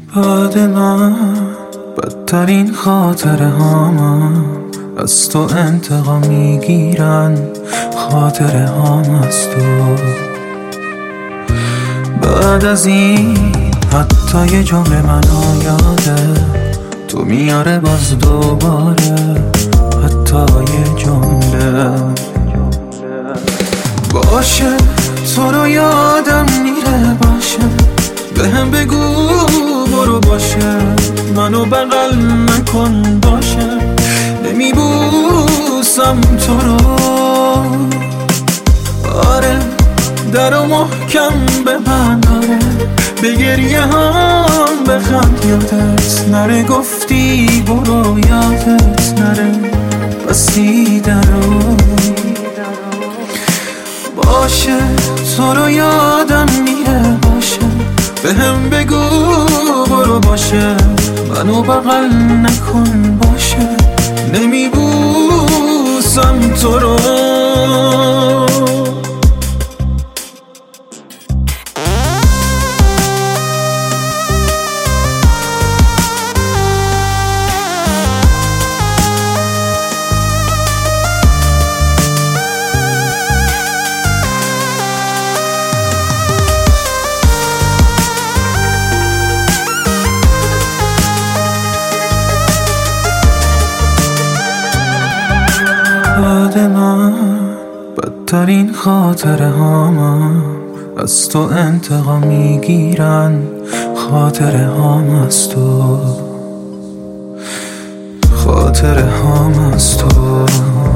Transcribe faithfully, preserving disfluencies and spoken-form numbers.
بعد من بدترین خاطره هام از تو انتقام میگیرن، خاطره هام از تو. بعد از این حتی یه جمله منو یاده تو میاره باز دوباره، حتی یه جمله باشه تو رو یادم میره، باشه به هم بگو برو، باشه منو بغل نکن، باشه نمیبوسم تو رو. آره درو محکم به من، آره به گریه هم بخند، یادت نره گفتی برو، یادت نره بستی درو. باشه تو رو یادم میره، باشه به هم بگو برو، باشه منو بغل نکن، باشه نمیبوسم تو رو. بعد من بدترین خاطره هام از تو انتقام میگیرن، خاطره هام از تو، خاطره هام از تو.